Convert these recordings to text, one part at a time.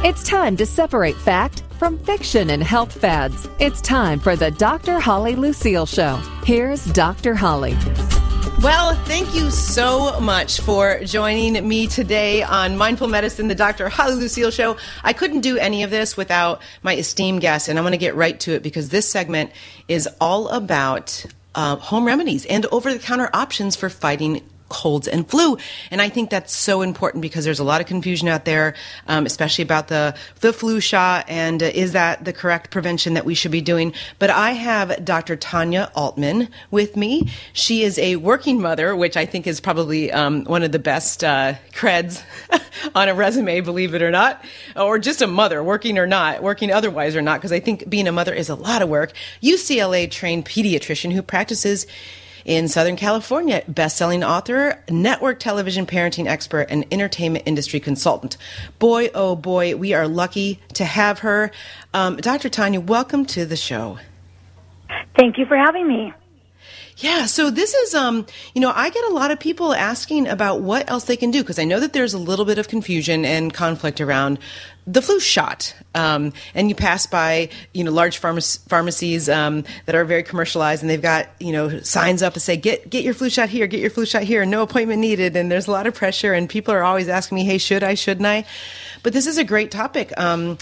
It's time to separate fact from fiction and health fads. It's time for the Dr. Holly Lucille Show. Here's Dr. Holly. Well, thank you so much for joining me today on Mindful Medicine, the Dr. Holly Lucille Show. I couldn't do any of this without my esteemed guest, and I'm going to get right to it because this segment is all about home remedies and over-the-counter options for fighting colds and flu. And I think that's so important because there's a lot of confusion out there, especially about the flu shot and is that the correct prevention that we should be doing. But I have Dr. Tanya Altman with me. She is a working mother, which I think is probably one of the best creds on a resume, believe it or not, or just a mother, working or not, working otherwise or not, because I think being a mother is a lot of work. UCLA trained pediatrician who practices in Southern California, best-selling author, network television parenting expert, and entertainment industry consultant. Boy, oh boy, we are lucky to have her. Dr. Tanya, welcome to the show. Thank you for having me. Yeah, so this is, I get a lot of people asking about what else they can do, because I know that there's a little bit of confusion and conflict around the flu shot. And you pass by, large pharmacies that are very commercialized, and they've got, signs up that say, get your flu shot here, get your flu shot here, no appointment needed. And there's a lot of pressure, and people are always asking me, hey, should I, shouldn't I? But this is a great topic. And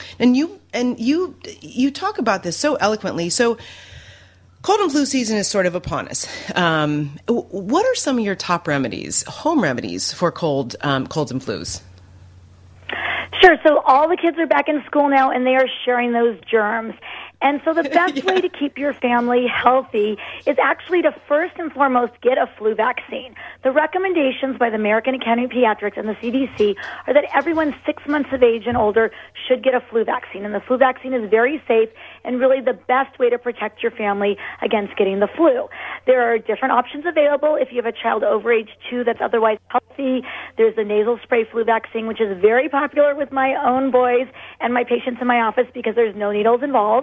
you talk about this so eloquently. So cold and flu season is sort of upon us. What are some of your top remedies, home remedies for colds and flus? Sure. So all the kids are back in school now, and they are sharing those germs. And so the best way to keep your family healthy is actually to first and foremost get a flu vaccine. The recommendations by the American Academy of Pediatrics and the CDC are that everyone 6 months of age and older should get a flu vaccine. And the flu vaccine is very safe and really the best way to protect your family against getting the flu. There are different options available. If you have a child over age 2 that's otherwise healthy, there's the nasal spray flu vaccine, which is very popular with my own boys and my patients in my office because there's no needles involved.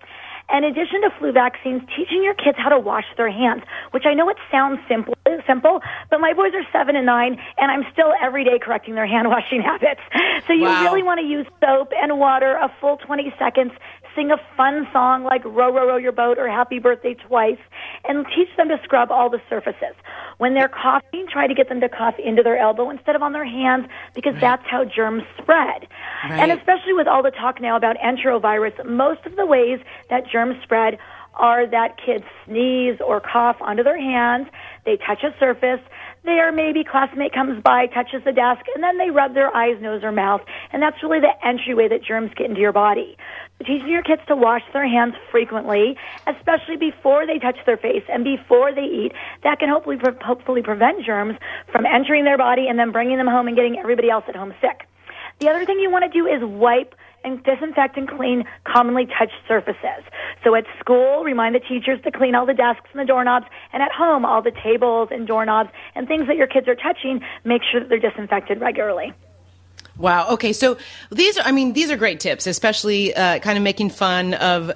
In addition to flu vaccines, teaching your kids how to wash their hands, which I know it sounds simple, but my boys are 7 and 9, and I'm still every day correcting their hand washing habits. So you really want to use soap and water a full 20 seconds, sing a fun song like Row, Row, Row Your Boat or Happy Birthday twice, and teach them to scrub all the surfaces. When they're coughing, try to get them to cough into their elbow instead of on their hands because that's how germs spread. Right. And especially with all the talk now about enterovirus, most of the ways that germs spread are that kids sneeze or cough onto their hands, they touch a surface, their maybe classmate comes by, touches the desk, and then they rub their eyes, nose, or mouth. And that's really the entryway that germs get into your body. Teaching your kids to wash their hands frequently, especially before they touch their face and before they eat, that can hopefully prevent germs from entering their body and then bringing them home and getting everybody else at home sick. The other thing you want to do is wipe and disinfect and clean commonly touched surfaces. So at school, remind the teachers to clean all the desks and the doorknobs, and at home, all the tables and doorknobs and things that your kids are touching, make sure that they're disinfected regularly. Wow. Okay. So these are great tips, especially kind of making fun of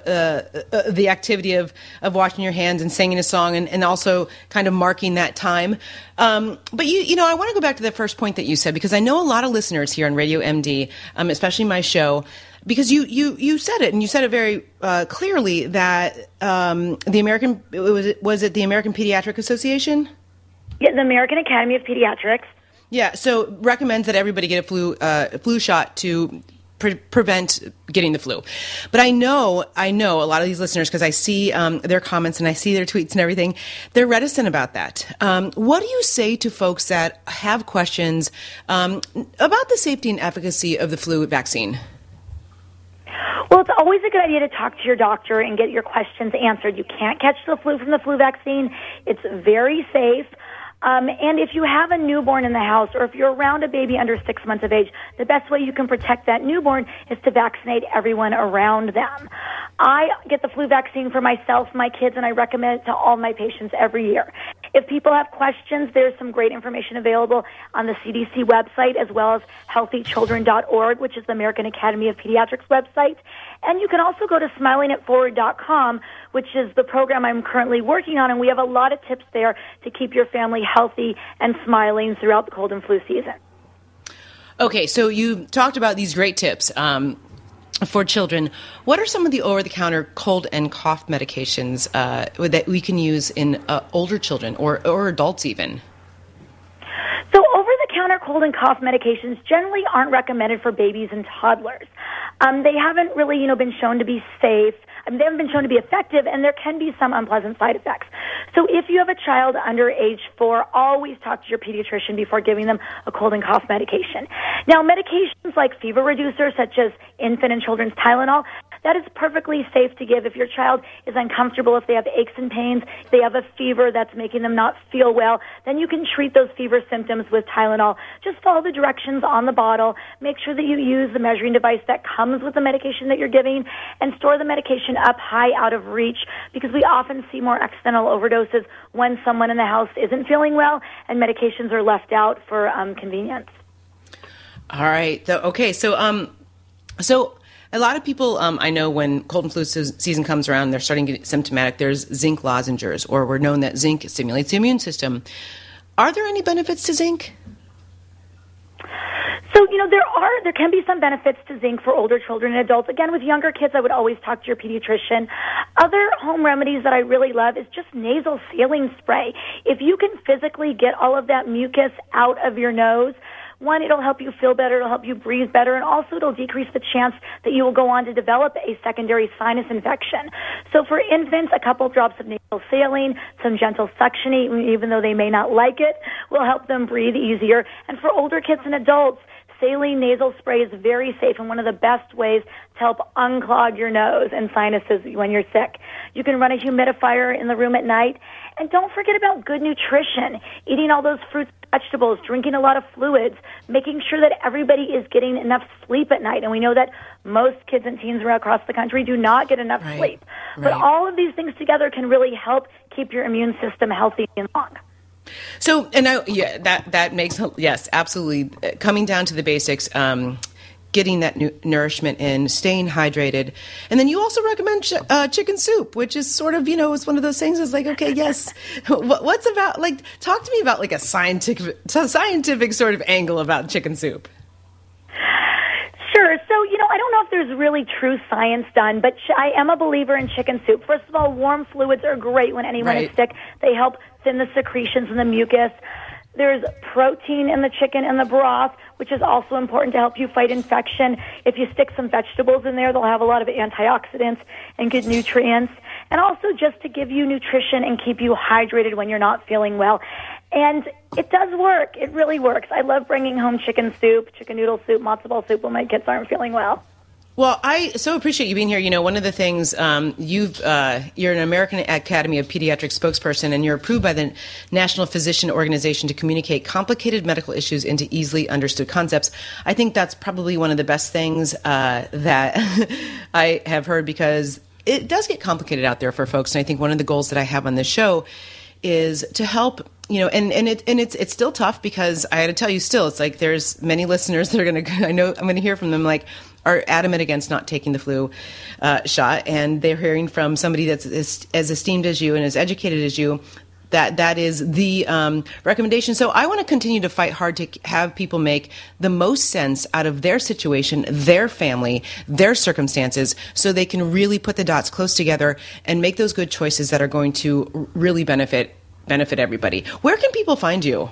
the activity of washing your hands and singing a song and also kind of marking that time. But I want to go back to the first point that you said, because I know a lot of listeners here on Radio MD, especially my show, because you said it, and you said it very clearly that the American Pediatric Association? Yeah, the American Academy of Pediatrics. Yeah, so recommends that everybody get a flu shot to prevent getting the flu. But I know a lot of these listeners, because I see their comments and I see their tweets and everything, they're reticent about that. What do you say to folks that have questions about the safety and efficacy of the flu vaccine? Well, it's always a good idea to talk to your doctor and get your questions answered. You can't catch the flu from the flu vaccine. It's very safe. And if you have a newborn in the house, or if you're around a baby under 6 months of age, the best way you can protect that newborn is to vaccinate everyone around them. I get the flu vaccine for myself, my kids, and I recommend it to all my patients every year. If people have questions, there's some great information available on the CDC website, as well as healthychildren.org, which is the American Academy of Pediatrics website. And you can also go to smilingitforward.com, which is the program I'm currently working on, and we have a lot of tips there to keep your family healthy and smiling throughout the cold and flu season. Okay, so you talked about these great tips for children. What are some of the over-the-counter cold and cough medications that we can use in older children or adults even? So over-the-counter cold and cough medications generally aren't recommended for babies and toddlers. They haven't really, been shown to be safe. They haven't been shown to be effective, and there can be some unpleasant side effects. So if you have a child under age 4, always talk to your pediatrician before giving them a cold and cough medication. Now, medications like fever reducers, such as infant and children's Tylenol, that is perfectly safe to give if your child is uncomfortable, if they have aches and pains, if they have a fever that's making them not feel well, then you can treat those fever symptoms with Tylenol. Just follow the directions on the bottle. Make sure that you use the measuring device that comes with the medication that you're giving, and store the medication up high out of reach, because we often see more accidental overdoses when someone in the house isn't feeling well and medications are left out for convenience. All right. Okay. So a lot of people, I know when cold and flu season comes around, they're starting to get symptomatic. There's zinc lozenges, or we're known that zinc stimulates the immune system. Are there any benefits to zinc? So, there can be some benefits to zinc for older children and adults. Again, with younger kids, I would always talk to your pediatrician. Other home remedies that I really love is just nasal saline spray. If you can physically get all of that mucus out of your nose, one, it'll help you feel better, it'll help you breathe better, and also it'll decrease the chance that you will go on to develop a secondary sinus infection. So for infants, a couple drops of nasal saline, some gentle suctioning, even though they may not like it, will help them breathe easier. And for older kids and adults, saline nasal spray is very safe and one of the best ways to help unclog your nose and sinuses when you're sick. You can run a humidifier in the room at night. And don't forget about good nutrition, eating all those fruits and vegetables, drinking a lot of fluids, making sure that everybody is getting enough sleep at night. And we know that most kids and teens across the country do not get enough sleep. Right. But all of these things together can really help keep your immune system healthy and long. So, that makes, yes, absolutely. Coming down to the basics, getting that nourishment in, staying hydrated. And then you also recommend chicken soup, which is sort of, it's one of those things that's like, okay, yes. What's about, talk to me about a scientific sort of angle about chicken soup. Sure. So, I don't know if there's really true science done, but I am a believer in chicken soup. First of all, warm fluids are great when anyone is sick. They help thin the secretions and the mucus. There's protein in the chicken and the broth, which is also important to help you fight infection. If you stick some vegetables in there, they'll have a lot of antioxidants and good nutrients. And also just to give you nutrition and keep you hydrated when you're not feeling well. And it does work. It really works. I love bringing home chicken soup, chicken noodle soup, matzo ball soup when my kids aren't feeling well. Well, I so appreciate you being here. One of the things you're an American Academy of Pediatrics spokesperson, and you're approved by the National Physician Organization to communicate complicated medical issues into easily understood concepts. I think that's probably one of the best things that I have heard, because it does get complicated out there for folks. And I think one of the goals that I have on this show is to help. It's still tough, because I had to tell you, still, it's like there's many listeners that are I'm going to hear from them, are adamant against not taking the flu shot, and they're hearing from somebody that's as esteemed as you and as educated as you that is the recommendation. So I want to continue to fight hard to have people make the most sense out of their situation, their family, their circumstances, so they can really put the dots close together and make those good choices that are going to really benefit everybody. Where can people find you?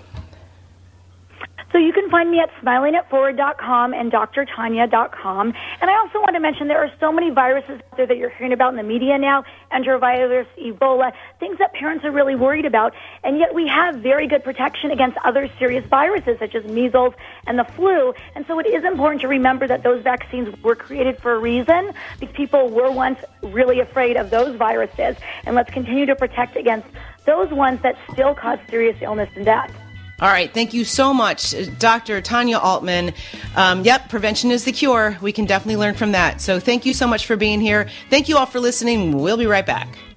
So you can find me at smilingatforward.com and drtanya.com. And I also want to mention there are so many viruses out there that you're hearing about in the media now, enterovirus, Ebola, things that parents are really worried about. And yet we have very good protection against other serious viruses, such as measles and the flu. And so it is important to remember that those vaccines were created for a reason, because people were once really afraid of those viruses. And let's continue to protect against those ones that still cause serious illness and death. All right. Thank you so much, Dr. Tanya Altman. Prevention is the cure. We can definitely learn from that. So thank you so much for being here. Thank you all for listening. We'll be right back.